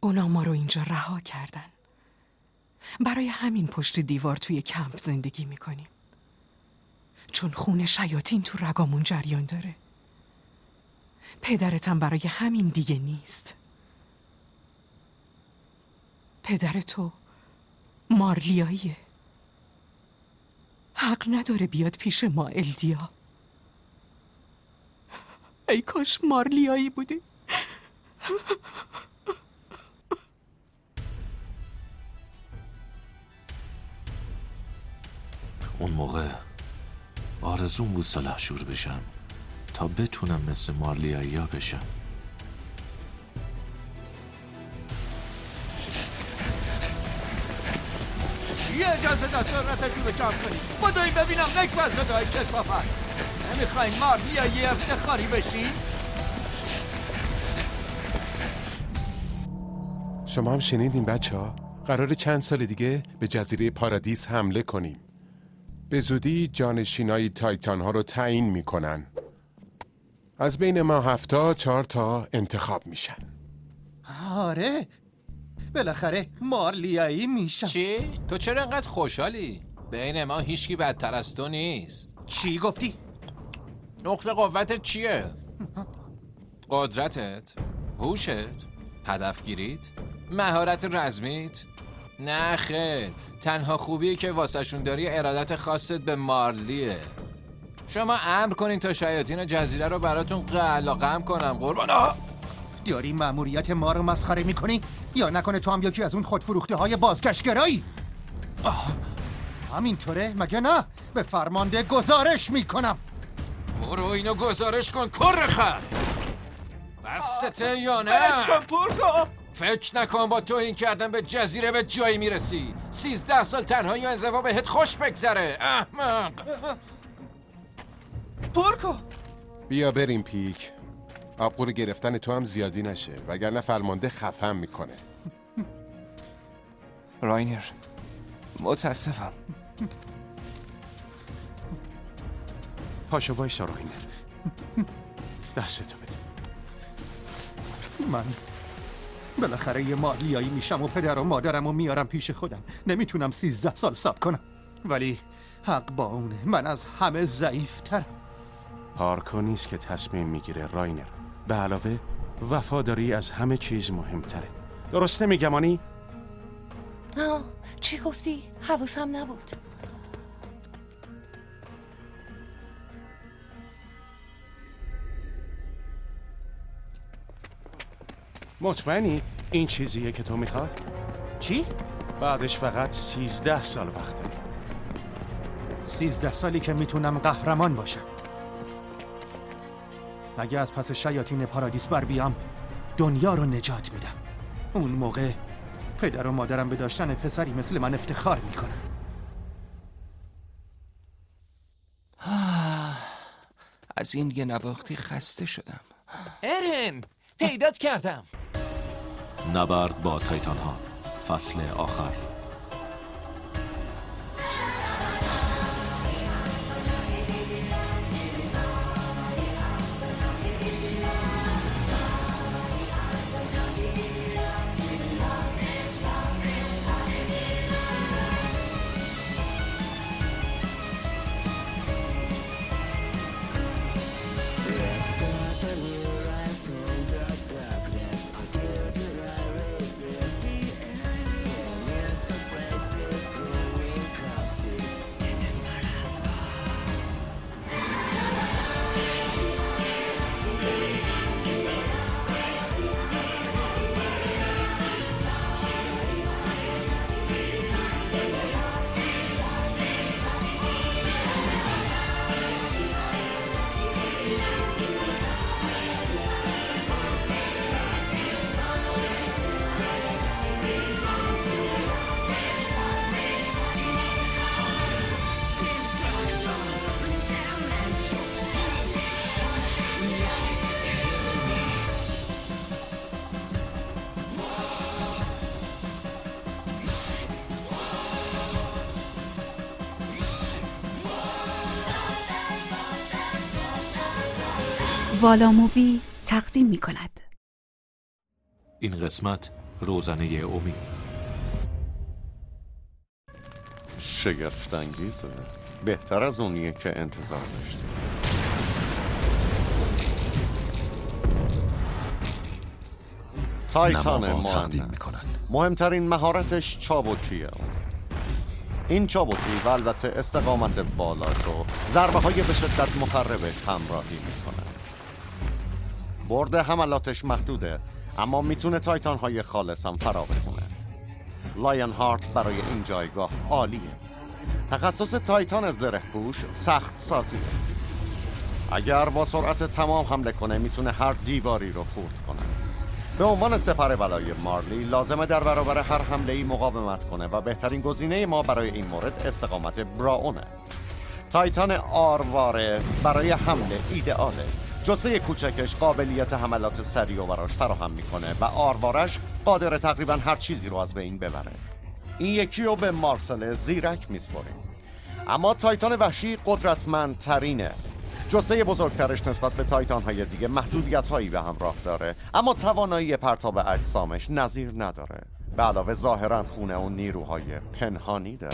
اونا ما رو اینجا رها کردن. برای همین پشت دیوار توی کمپ زندگی میکنیم. چون خون شیاطین تو رگامون جریان داره. پدرتم برای همین دیگه نیست. پدر تو مارلیاییه. حق نداره بیاد پیش ما الدیا. ای کاش مارلیایی بودی. اون موقع آرزوم بود سلحشور بشم تا بتونم مثل مارلیایی‌ها بشم. چیه اجازه داد سرعتشون رو کم کنی؟ بدویم ببینم نکبت بدوی چه صفت. نمیخواین مارلیایی افتخاری بشین؟ شما هم شنیدین بچه‌ها؟ قراره چند سال دیگه به جزیره پارادیس حمله کنیم. به زودی جانشینای تایتان ها رو تعیین میکنن. از بین ما 7 4 تا انتخاب میشن. آره بالاخره مارلیایی میشم. چی؟ تو چرا انقدر خوشحالی؟ بین ما هیچکی بدتر از تو نیست. چی گفتی؟ نقطه قوتت چیه؟ قدرتت؟ هوشت؟ هدفگیریت؟ مهارت رزمیت؟ نه خیر، تنها خوبیه که واسهشون داری ارادت خاصت به مارلیه. شما امر کنین تا شیاطین جزیره رو براتون قلقم کنم. قربانا داری مأموریت ما رو مسخره میکنی؟ یا نکنه تو هم یکی از اون خودفروخته های بازگشتگرایی؟ همینطوره مگه نه؟ به فرمانده گزارش میکنم. برو اینو گزارش کن کرخه. بسته یا نه؟ بلش کن پورکو. فکر نکن با توهین کردن به جزیره به جایی میرسی. 13 سال تنهایی و انزوا بهت خوش بگذره احمق. پورکو بیا بریم پیک. آبقور گرفتن تو هم زیادی نشه وگرنه فرمانده خفم میکنه. راینر متاسفم. پاشو وایسا راینر. دستتو بده. من بالاخره یه مارلیایی میشم و پدر و مادرم رو میارم پیش خودم. نمیتونم 13 سال صبر کنم، ولی حق با اونه. من از همه ضعیف‌ترم. پارکو نیست که تصمیم میگیره راینر. به علاوه وفاداری از همه چیز مهمتره. درسته میگمانی؟ چی گفتی؟ حواسم نبود. مطمئنی این چیزیه که تو میخواد؟ چی؟ بعدش فقط 13 سال وقت داری. 13 سالی که میتونم قهرمان باشم. اگه از پس شیاطین پارادیس بر بیام دنیا رو نجات میدم. اون موقع پدر و مادرم به داشتن پسری مثل من افتخار میکنن. از این یه نواختی خسته شدم. ارن پیدات کردم. نبرد با تایتان ها فصل آخر. والا مووی تقدیم می کند. این قسمت روزنه امید. شگفت‌انگیزه. بهتر از اونیه که انتظار داشتیم. تایتان تقدیم میکنند. مهمترین مهارتش چابوکیه. این چابوکی و البته استقامت بالاش رو ضربه های به شدت مخربش همراهی میکنه. برد حملاتش محدوده اما میتونه تایتان های خالص هم فرا بخونه. لایون هارت برای این جایگاه عالیه. تخصص تایتان زره‌پوش سخت سازیه. اگر با سرعت تمام حمله کنه میتونه هر دیواری رو خورد کنه. به عنوان سپر بلای مارلی لازمه در برابر هر حمله‌ای مقاومت کنه و بهترین گزینه ما برای این مورد استقامت براونه. تایتان آرواره برای حمله ایدئاله. جثه کوچکش قابلیت حملات سریع و براش فراهم میکنه و آروارش قادر تقریبا هر چیزی رو از بین ببره. این یکی رو به مارسل زیرک میسپاریم. اما تایتان وحشی قدرتمندترینه. جثه بزرگترش نسبت به تایتان های دیگه محدودیت هایی به همراه داره اما توانایی پرتاب اجسامش نظیر نداره. به علاوه ظاهرا خونه و نیروهای پنهانی داره.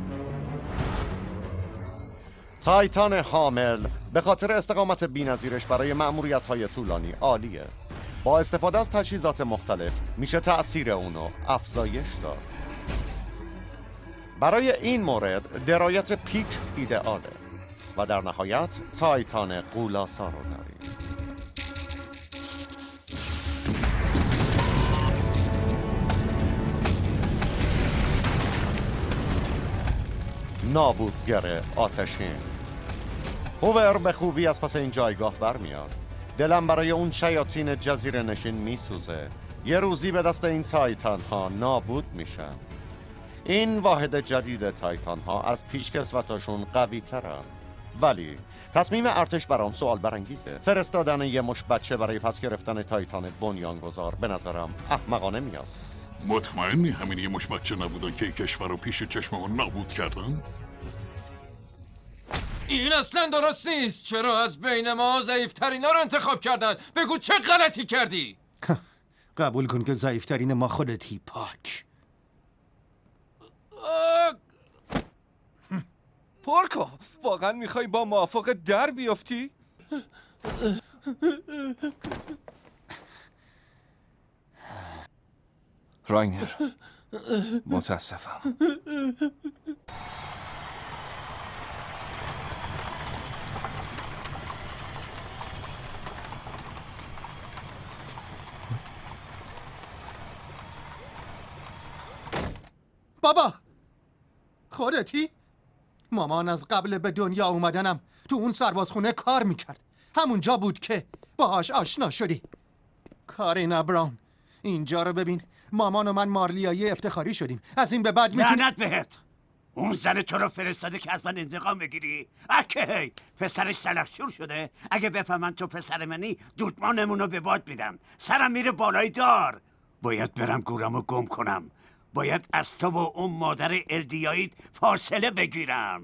تایتان حامل به خاطر استقامت بی‌نظیرش برای مأموریت‌های طولانی عالیه. با استفاده از تجهیزات مختلف میشه تأثیر اونو افزایش داد. برای این مورد درایت پیک ایدئاله و در نهایت تایتان قولاسا رو داریم. نابودگر آتشین. هوور به خوبی از پس این جایگاه برمیاد. دلم برای اون شیاطین جزیره نشین میسوزه. یه روزی به دست این تایتان ها نابود میشن. این واحد جدید تایتان ها از پیشکسوتاشون قوی ترن. ولی تصمیم ارتش برام سوال برانگیزه. فرستادن یه مش بچه برای پس گرفتن تایتان بنیانگذار به نظرم احمقانه میاد. مطمئنی همین یه مش بچه نبودن که کشور رو پیش چشممون نابود کردن؟ این اصلا درست نیست. چرا از بین ما ضعیف‌ترینا رو انتخاب کردن؟ بگو چه غلطی کردی؟ قبول کن که ضعیف‌ترین ما خودتی پاک. پورکو واقعا میخوای با موافق در بیافتی؟ راینر متاسفم. بابا خودتی؟ مامان از قبل به دنیا اومدنم تو اون سربازخونه کار میکرد. همونجا بود که باهاش آشنا شدی. کارینا براون، اینجا رو ببین. مامان و من مارلیایی افتخاری شدیم. از این به بعد لعنت بهت. اون زن تو رو فرستاده که از من انتقام بگیری؟ اکی پسرش سلحشور شده. اگه بفهمن تو پسر منی دودمانمونو به باد میدن. سرم میره بالای دار. باید برم گورمو گم کنم. باید از تو و اون مادر الدیایید فاصله بگیرم.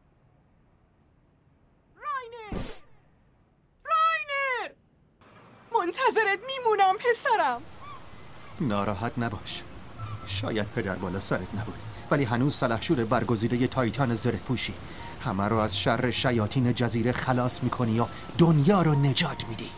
راینر منتظرت میمونم پسرم. ناراحت نباش. شاید پدر بالا سرت نبود ولی هنوز سلحشور برگزیده تایتان زره‌پوشی. همه رو از شر شیاطین جزیره خلاص میکنی و دنیا رو نجات میدی.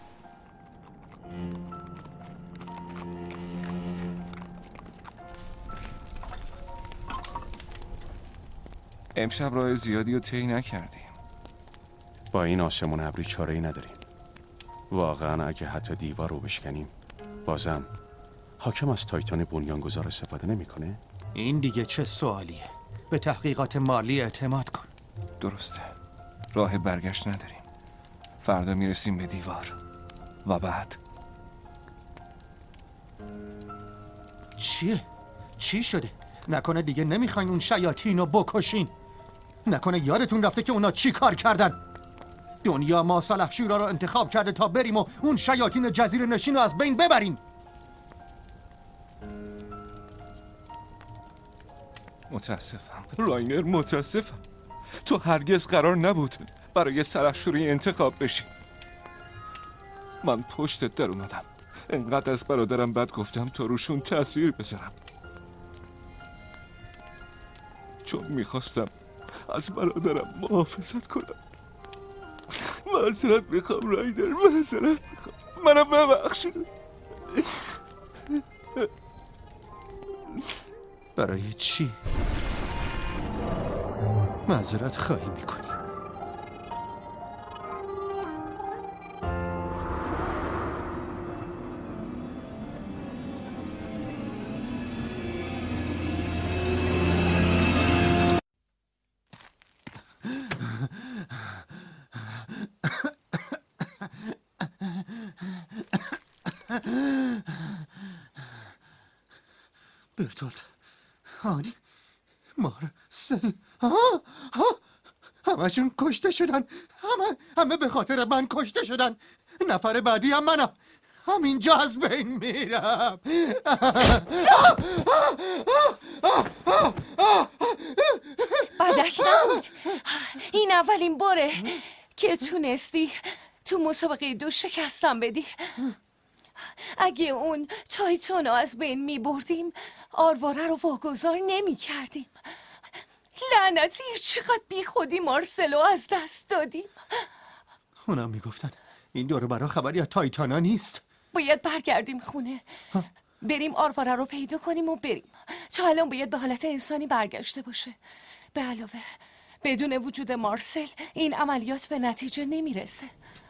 امشب راه زیادی رو طی نکردیم. با این آسمون ابری چاره‌ای نداریم. واقعا اگه حتی دیوار رو بشکنیم بازم حاکم از تایتان بنیانگذار استفاده نمی‌کنه؟ این دیگه چه سوالیه؟ به تحقیقات مارلی اعتماد کن. درسته. راه برگشت نداریم. فردا میرسیم به دیوار و بعد چیه؟ چی شده؟ نکنه دیگه نمیخواین اون شیاطین رو بکشین؟ نکنه یادتون رفته که اونا چی کار کردن؟ دنیا ما سلحشورا رو انتخاب کرده تا بریم و اون شیاطین جزیره نشین رو از بین ببریم. متاسفم راینر، متاسفم. تو هرگز قرار نبود برای سلحشوری انتخاب بشی. من پشتت در اومدم. انقدر از برادرم بد گفتم تا روشون تأثیر بذارم، چون میخواستم از برادرم محافظت کنم. معذرت میخوام رایدر، معذرت میخوام، منم ببخش. برای چی؟ معذرت خواهی میکنی؟ برتولد، هانی، مارسل، همشون کشته شدن. همه به خاطر من کشته شدن. نفر بعدی هم منم. همینجا از بین میرم. بدک نبود. این اولین باره که تونستی تو مسابقه 2 شکستم بدی. اگه اون تایتانو از بین می بردیم آرواره رو واگذار نمی کردیم. لعنتی چقدر بی خودی مارسلو از دست دادیم. اونا می گفتن این دور برا خبری از تایتانا نیست. باید برگردیم خونه، بریم آرواره رو پیدا کنیم و بریم. تا الان باید به حالت انسانی برگشته باشه. به علاوه بدون وجود مارسل این عملیات به نتیجه نمی رسه.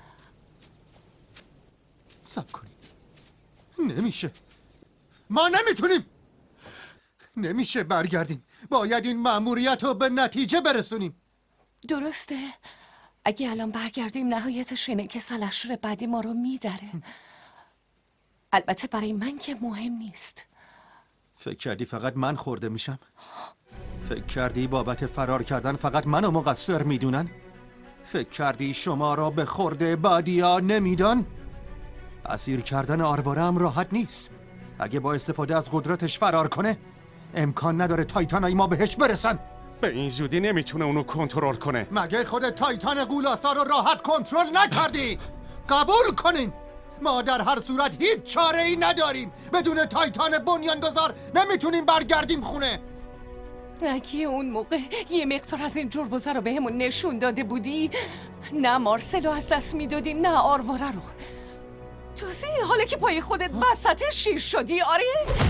صبر کنیم. نمیشه، ما نمیتونیم. نمیشه برگردیم. باید این مأموریت رو به نتیجه برسونیم. درسته. اگه الان برگردیم نهایتش اینه که سلحشور بعدی ما رو میدره. البته برای من که مهم نیست. فکر کردی فقط من خورده میشم؟ فکر کردی بابت فرار کردن فقط منو مقصر میدونن؟ فکر کردی شما را به خورده بعدیا نمیدان؟ اسیر کردن آرواره هم راحت نیست. اگه با استفاده از قدرتش فرار کنه امکان نداره تایتانای ما بهش برسن. به این زودی نمیتونه اونو کنترل کنه. مگه خود تایتان غولاسا رو راحت کنترل نکردی؟ قبول کنین ما در هر صورت هیچ چاره ای نداریم. بدون تایتان بنیانگذار نمیتونیم برگردیم خونه. اگه اون موقع یه مقدار از این جربوزه رو بهمون نشون داده بودی، نه مارسلو از دست میدادیم نه آرواره رو. توزی حالا که پای خودت وسط شیر شدی. آره؟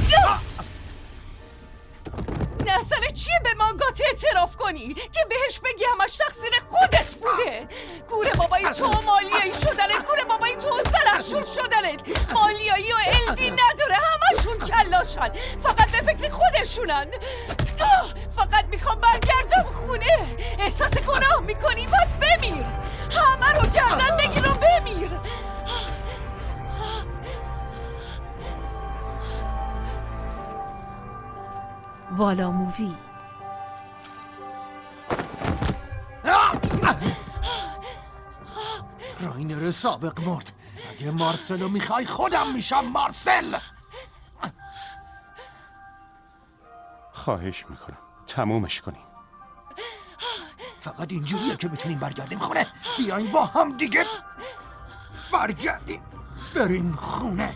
نظرت چیه به مانگات اعتراف کنی که بهش بگی همش تقصیر خودت بوده؟ گوره بابای تو مالیایی شدنت، گوره بابای تو سلحشور شدنت. مالیایی و الدی نداره، همشون کلاشن، فقط به فکر خودشونن. فقط میخوام برگردم خونه. احساس گناه میکنی؟ پس بمیر، همه رو گردن بگیر و بمیر. والا مووی. راینر سابق مرد. اگه مارسلو میخوای خودم میشم مارسل. خواهش میکنم تمومش کنیم. فقط اینجوریه که میتونیم برگردیم خونه. بیاین با هم دیگه برگردیم بریم خونه.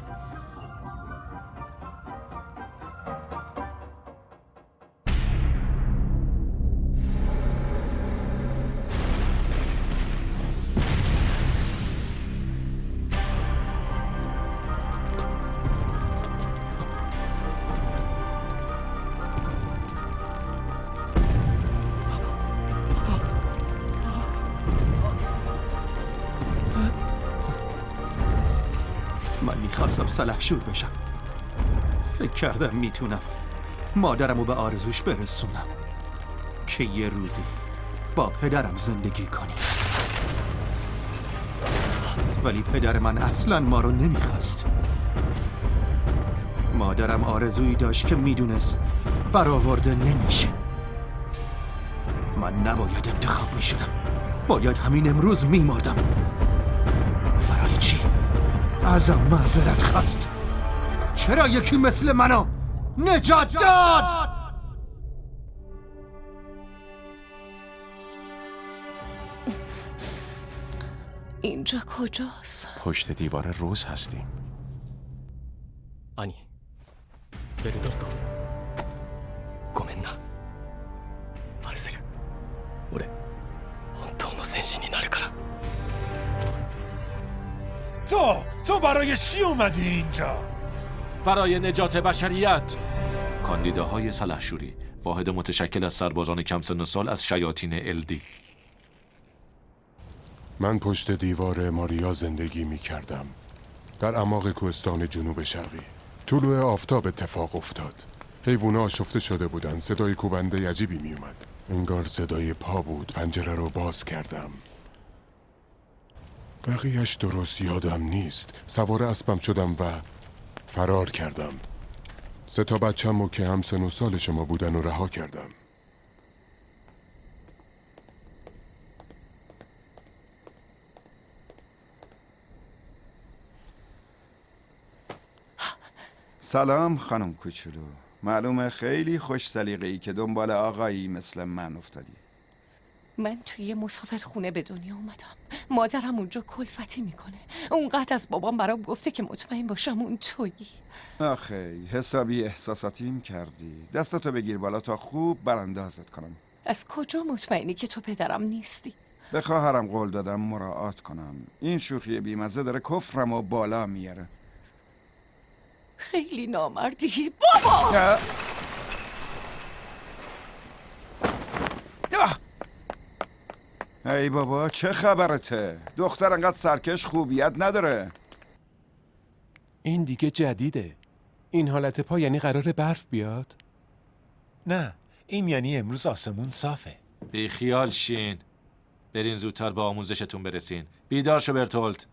من میخواستم سلحشور بشم. فکر کردم میتونم مادرمو به آرزوش برسونم که یه روزی با پدرم زندگی کنیم. ولی پدر من اصلا ما رو نمیخواست. مادرم آرزویی داشت که میدونست برآورده نمیشه. من نباید انتخاب میشدم، باید همین امروز میمردم. برای چی؟ ازم معذرت خواست. چرا یکی مثل منو نجات داد؟ اینجا کجاست؟ پشت دیوار روز هستیم. 兄ベルトルトごめんなマルセル俺本当の戦士になるから تو برای چی اومدی اینجا؟ برای نجات بشریت. کاندیداهای سلحشوری، واحد متشکل از سربازان کم سن و سال از شیاطین الدی. من پشت دیوار ماریا زندگی می کردم. در اعماق کوهستان جنوب شرقی. طلوع آفتاب اتفاق افتاد. حیوونا آشفته شده بودن. صدای کوبنده عجیبی می اومد. انگار صدای پا بود. پنجره رو باز کردم. بقیهش درست یادم نیست. سوار اسبم شدم و فرار کردم. 3 تا بچه‌مو که هم سن و سال شما بودن و رها کردم. سلام خانم کوچولو. معلومه خیلی خوش سلیقه‌ای که دنبال آقایی مثل من افتادی. من توی مسافرخونه به دنیا اومدم. مادرم اونجا کلفتی میکنه. اونقدر از بابام برام گفته که مطمئن باشم اون تویی. آخه حسابی احساساتیم کردی. دستاتو بگیر بالا تا خوب براندازت کنم. از کجا مطمئنی که تو پدرم نیستی؟ به خواهرم قول دادم مراعات کنم. این شوخی بیمزه داره کفرم و بالا میاره. خیلی نامردی بابا. ای بابا چه خبرته؟ دختر انقدر سرکش خوبیت نداره. این دیگه جدیده. این حالت پا یعنی قرار برف بیاد؟ نه، این یعنی امروز آسمون صافه. بی خیال شین. برین زودتر با آموزشتون برسین. بیدار شو برتولت.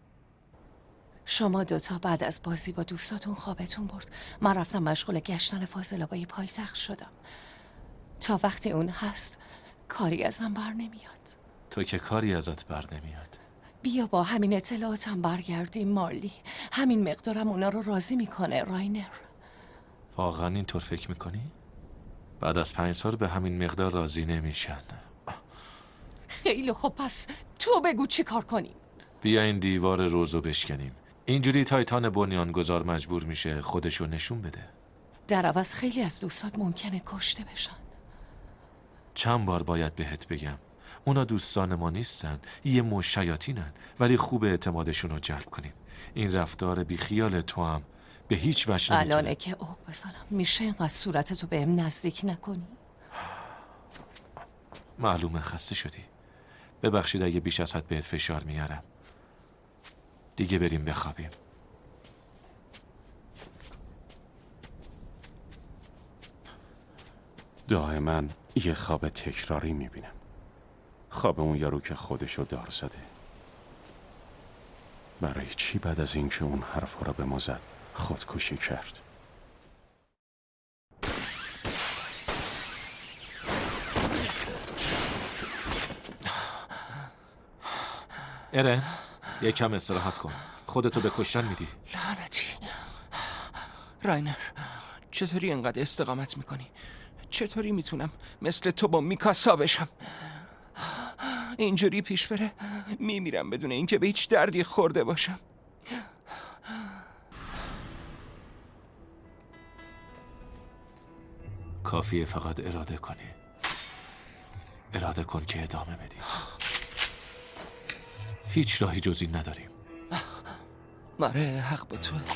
شما دوتا بعد از بازی با دوستاتون خوابتون برد. من رفتم مشغول گشتن فاضلابای پایتخت شدم. تا وقتی اون هست کاری ازم بر نمیاد. تو که کاری ازت بر نمیاد. بیا با همین اطلاعاتم برگردیم مارلی. همین مقدارم اونا رو راضی میکنه راینر. واقعا اینطور فکر میکنی؟ بعد از 5 سال به همین مقدار راضی نمیشن. خیلی خوب پس تو بگو چی کار کنیم. بیا این دیوار روزو بشکنیم. اینجوری تایتان بنیانگذار مجبور میشه خودشو نشون بده. در عوض خیلی از دوستات ممکنه کشته بشن. چند بار باید بهت بگم اونا دوستان ما نیستن، یه مش شیاطینن، ولی خوب اعتمادشون رو جلب کنیم. این رفتار بیخیال تو هم به هیچ وجه نمیتونه. الانه که اوق بزنم میشه اینقدر صورتتو بهم نزدیک نکنی؟ معلومه خسته شدی. ببخشید اگه بیش از حد بهت فشار میارم. دیگه بریم بخوابیم. دائما یه خواب تکراری میبینم. خواب اون یارو که خودشو دار زده. برای چی بعد از اینکه اون حرفا رو به ما زد خودکشی کرد؟ ارن یکم استراحت کن. خودتو به کشتن میدی. لعنتی راینر، چطوری اینقدر استقامت میکنی؟ چطوری میتونم مثل تو با میکاسا بشم؟ اینجوری پیش بره میمیرم بدون اینکه به هیچ دردی خورده باشم. کافیه فقط اراده کنی. اراده کن که ادامه بدی. هیچ راهی جز این نداریم. ماره حق با توه.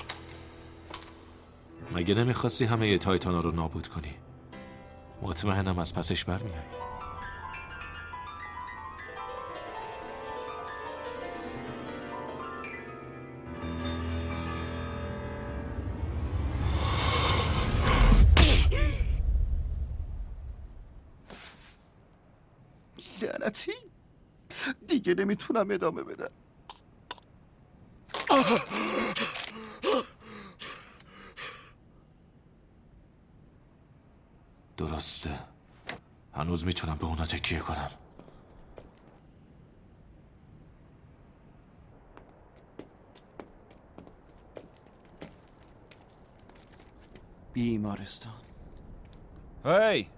مگه نمیخواستی همه تایتانا رو نابود کنی؟ مطمئنم از پسش برمیای. لعنتی دیگه نمیتونم ادامه بدم. درسته. هنوز میتونم به اونا تکیه کنم. بیمارستان. هی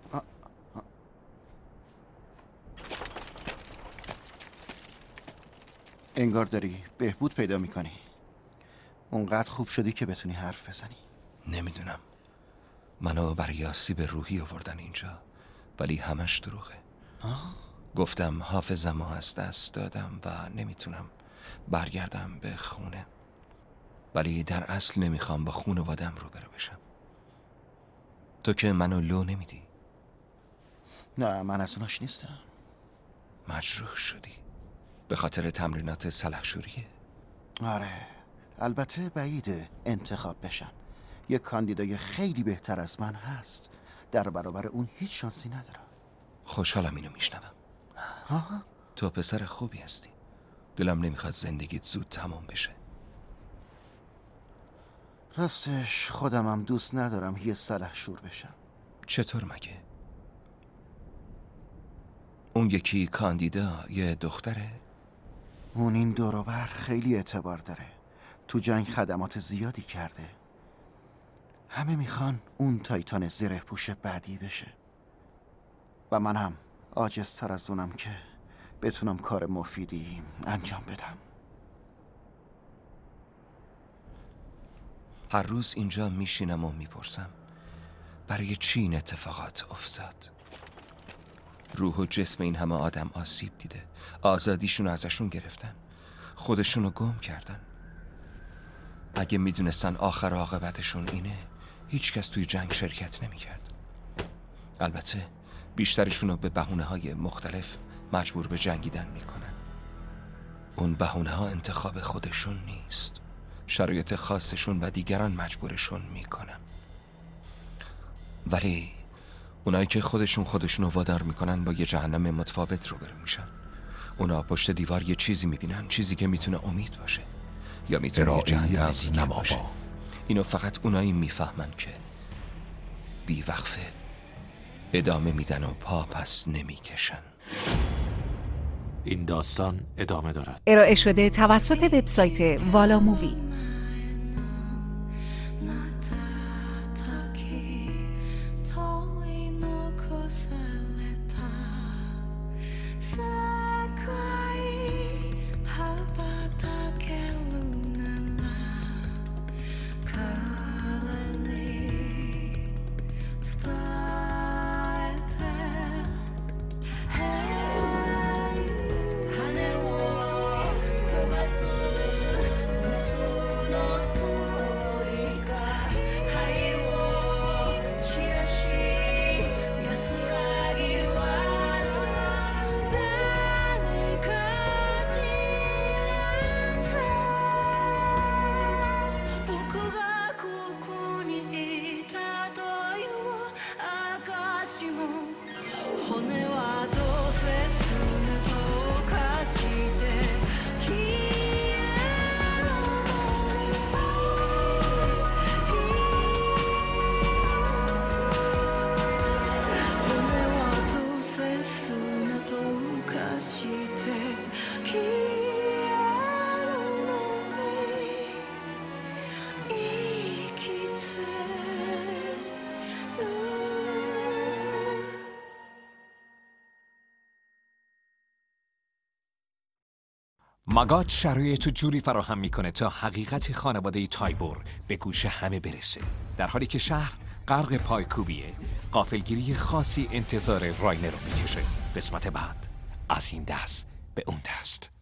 انگار داری بهبود پیدا میکنی. اونقدر خوب شدی که بتونی حرف بزنی؟ نمیدونم. منو برای آسیب روحی آوردن اینجا، ولی همش دروغه. گفتم حافظمو از دست دادم و نمیتونم برگردم به خونه، ولی در اصل نمیخوام با خانواده‌ام روبرو بشم. تو که منو لو نمیدی. نه، من از اوناش نیستم. مجروح شدی به خاطر تمرینات سلحشوریه؟ آره، البته بعیده انتخاب بشم. یک کاندیدای خیلی بهتر از من هست. در برابر اون هیچ شانسی ندارم. خوشحالم اینو میشنوم. تو پسر خوبی هستی. دلم نمیخواد زندگیت زود تمام بشه. راستش خودمم دوست ندارم یه سلحشور بشم. چطور مگه؟ اون یکی کاندیدا یه دختره؟ اون این دوروبر خیلی اعتبار داره. تو جنگ خدمات زیادی کرده. همه میخوان اون تایتان زره پوش بعدی بشه و من هم عاجزتر از اونم که بتونم کار مفیدی انجام بدم. هر روز اینجا میشینم و میپرسم برای چی این اتفاقات افتاد؟ روح و جسم این همه آدم آسیب دیده. آزادیشون ازشون گرفتن، خودشونو گم کردن. اگه میدونستن آخر عاقبتشون اینه، هیچ کس توی جنگ شرکت نمیکرد. البته بیشترشونو به بهونه‌های مختلف مجبور به جنگیدن میکنن. اون بهونه‌ها انتخاب خودشون نیست، شرایط خاصشون و دیگران مجبورشون میکنن. ولی اونایی که خودشونو وادار میکنن با یه جهنم متفاوت روبرو میشن. اونا پشت دیوار یه چیزی میبینن، چیزی که میتونه امید باشه یا میتونه یه جهنم دیگه باشه. اینو فقط اونایی میفهمن که بی وقفه ادامه میدن و پا پس نمیکشن. این داستان ادامه دارد. ارائه شده توسط وبسایت والا مووی. ماگات شرایط جوری فراهم میکنه تا حقیقت خانواده تایبور به گوش همه برسه، در حالی که شهر غرق پایکوبیه. غافلگیری خاصی انتظار راینر رو میکشه. قسمت بعد، از این دست به اون دست.